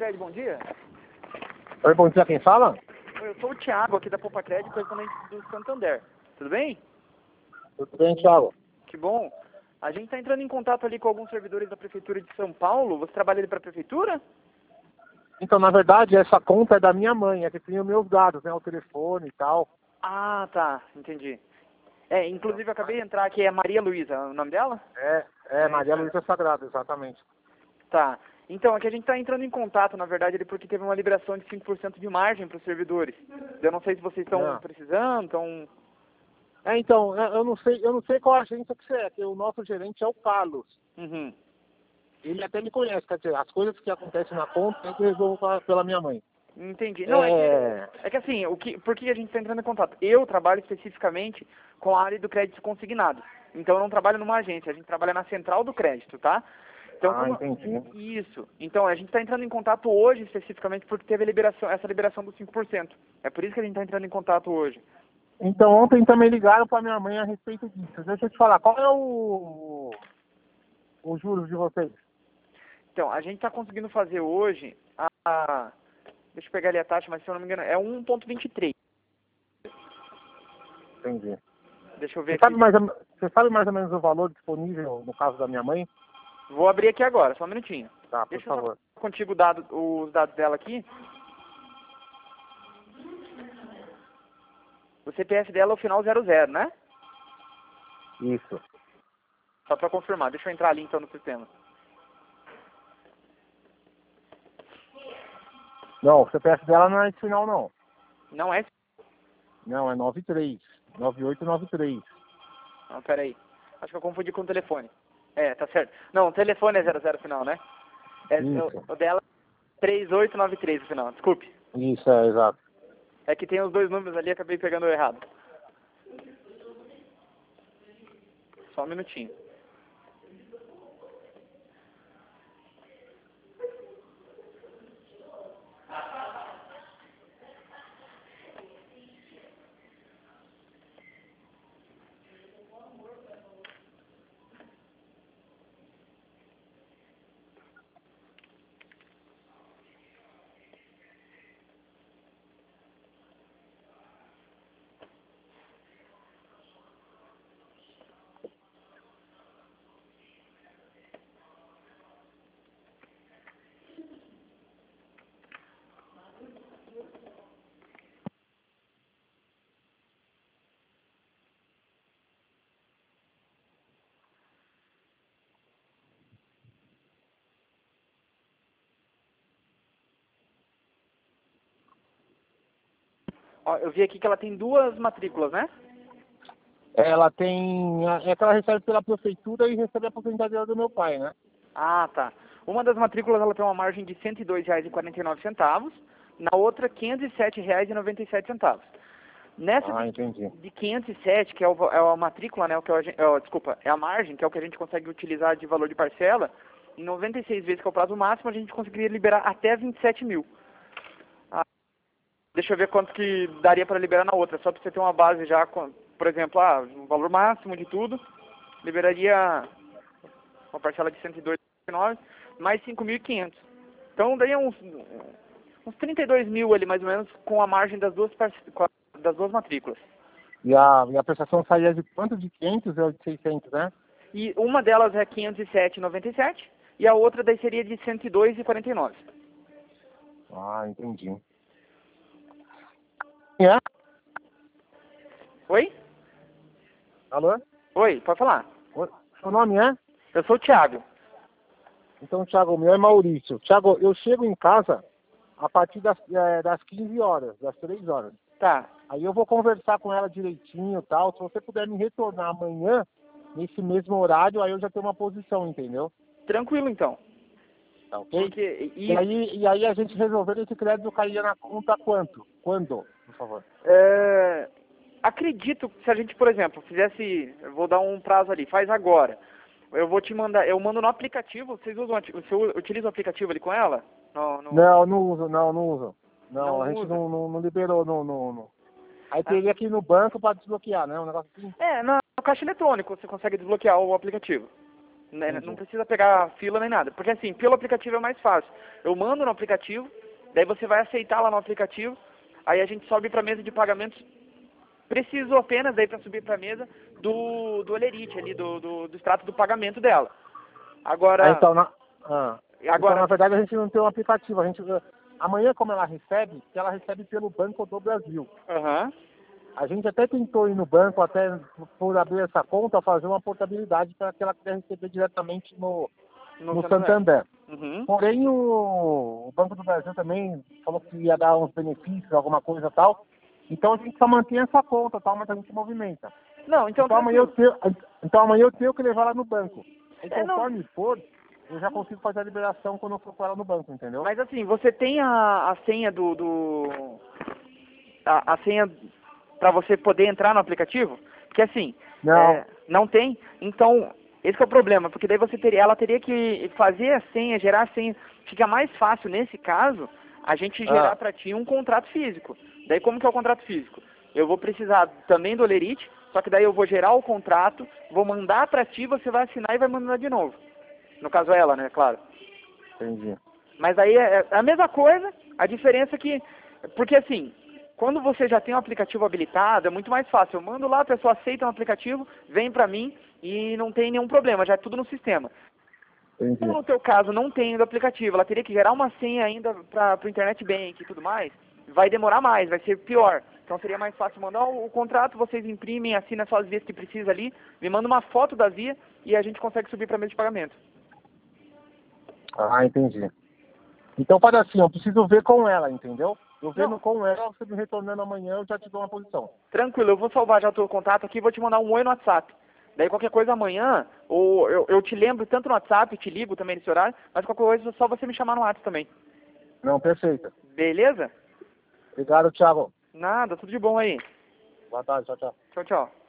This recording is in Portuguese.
Crédito, bom dia. Oi, bom dia, quem fala? Eu sou o Thiago aqui da Poupa Crédito, correspondente do Santander. Tudo bem? Tudo bem, Thiago? Que bom. A gente está entrando em contato ali com alguns servidores da Prefeitura de São Paulo. Você trabalha ali para a Prefeitura? Então, na verdade, essa conta é da minha mãe, é que tem os meus dados, né? O telefone e tal. Ah, tá. Entendi. Inclusive eu acabei de entrar aqui, é Maria Luísa, o nome dela? Maria Luísa Sagrado, exatamente. Tá. Então, aqui a gente está entrando em contato, na verdade, ali porque teve uma liberação de 5% de margem para os servidores. Eu não sei se vocês estão precisando, estão... Então, eu não sei qual agência que você é, que o nosso gerente é o Carlos. Uhum. Ele até me conhece, quer dizer, as coisas que acontecem na conta eu resolvo pela minha mãe. Entendi. Não, é que assim, por que a gente está entrando em contato? Eu trabalho especificamente com a área do crédito consignado. Então eu não trabalho numa agência, a gente trabalha na central do crédito, tá? Então, entendi. Isso. Então a gente está entrando em contato hoje especificamente porque teve essa liberação dos 5%. É por isso que a gente está entrando em contato hoje. Então ontem também ligaram para minha mãe a respeito disso. Deixa eu te falar, qual é os juros de vocês? Então, a gente está conseguindo fazer hoje deixa eu pegar ali a taxa, mas se eu não me engano, é 1,23. Entendi. Deixa eu ver Você aqui. Você sabe mais ou menos o valor disponível no caso da minha mãe? Vou abrir aqui agora, só um minutinho. Tá, por Deixa favor. eu só contigo os dados dela aqui. O CPF dela é o final 00, né? Isso. Só para confirmar. Deixa eu entrar ali então no sistema. Não, o CPF dela não é esse final, não. Não é? Não, é 93. 9893. Não, peraí. Acho que eu confundi com o telefone. Tá certo. Não, o telefone é 00 final, né? Isso. O dela é 3893 no final, desculpe. Isso, exato. É que tem os dois números ali, acabei pegando o errado. Só um minutinho. Ó, eu vi aqui que ela tem duas matrículas, né? Ela tem... É que ela recebe pela prefeitura e recebe a aposentadoria do meu pai, né? Ah, tá. Uma das matrículas ela tem uma margem de R$ 102,49. Na outra, R$ 507,97. Nessa Entendi. de 507, que é a matrícula, né? Desculpa, é a margem, que é o que a gente consegue utilizar de valor de parcela, em 96 vezes, que é o prazo máximo, a gente conseguiria liberar até 27 mil. Deixa eu ver quanto que daria para liberar na outra, só para você ter uma base já, por exemplo, o valor máximo de tudo, liberaria uma parcela de 102,9 mais 5.500. Então daria uns 32 mil ali, mais ou menos, com a margem das duas matrículas. E a prestação saía de quanto? De 500 ou de 600, né? E uma delas é 507,97 e a outra daí seria de 102,49. Entendi. Oi? Alô? Oi, pode falar. Seu nome é? Eu sou o Thiago. Então, Thiago, o meu é Maurício. Thiago, eu chego em casa a partir das 15 horas, das 3 horas. Tá. Aí eu vou conversar com ela direitinho e tal. Se você puder me retornar amanhã, nesse mesmo horário, aí eu já tenho uma posição, entendeu? Tranquilo, então. Tá ok? Porque, E aí a gente resolvendo esse crédito cairia na conta quanto? Quando, por favor? Acredito que se a gente, por exemplo, fizesse, eu vou dar um prazo ali, faz agora. Eu vou te mandar, eu mando no aplicativo, você utiliza o aplicativo ali com ela? Não uso. Não, a gente não liberou no. Aí teria que ir no banco para desbloquear, né? Um negócio assim. No caixa eletrônico você consegue desbloquear o aplicativo. Né? Entendi. Não precisa pegar fila nem nada. Porque assim, pelo aplicativo é mais fácil. Eu mando no aplicativo, daí você vai aceitar lá no aplicativo, aí a gente sobe para a mesa de pagamentos. Preciso apenas daí para subir para a mesa do Olerite ali, do extrato do pagamento dela. Ah, Agora, então, então, na agora, verdade, a gente não tem um aplicativo. Amanhã, como ela recebe pelo Banco do Brasil. aham, A gente até tentou ir no banco, até por abrir essa conta, fazer uma portabilidade para que ela pudesse receber diretamente no Santander. Uhum. Porém, o Banco do Brasil também falou que ia dar uns benefícios, alguma coisa e tal. Então, a gente só mantém essa conta, tal, mas a gente movimenta. Não, então Então amanhã, tranquilo. então amanhã eu tenho que levar ela no banco. E Não, conforme for, eu já consigo fazer a liberação quando eu for com ela no banco, entendeu? mas assim, você tem a senha a senha para você poder entrar no aplicativo? Porque assim, Não. não tem, então esse que é o problema, porque daí ela teria que fazer a senha, gerar a senha. Fica mais fácil nesse caso a gente gerar para ti um contrato físico. Daí como que é o contrato físico? Eu vou precisar também do Olerite, só que daí eu vou gerar o contrato, vou mandar para ti, você vai assinar e vai mandar de novo. No caso ela, né, claro. Entendi. Mas aí é a mesma coisa, a diferença é que, porque assim, quando você já tem um aplicativo habilitado, é muito mais fácil. Eu mando lá, a pessoa aceita um aplicativo, vem pra mim e não tem nenhum problema, já é tudo no sistema. Entendi. Como no teu caso não tem o aplicativo, ela teria que gerar uma senha ainda para o Internet Bank e tudo mais, vai demorar mais, vai ser pior. Então seria mais fácil mandar o contrato, vocês imprimem, assinam só as vias que precisa ali, me manda uma foto da via e a gente consegue subir para mesa de pagamento. Ah, entendi. Então faz assim, eu preciso ver com ela, entendeu? Eu vendo Não. com ela, você me retornando amanhã, eu já te dou uma posição. Tranquilo, eu vou salvar já o teu contato aqui e vou te mandar um oi no WhatsApp. Daí qualquer coisa amanhã, ou eu te lembro tanto no WhatsApp, te ligo também nesse horário, mas qualquer coisa é só você me chamar no WhatsApp também. Não, perfeito. Beleza? Obrigado, Thiago. Nada, tudo de bom aí. Boa tarde, tchau, tchau. Tchau, tchau.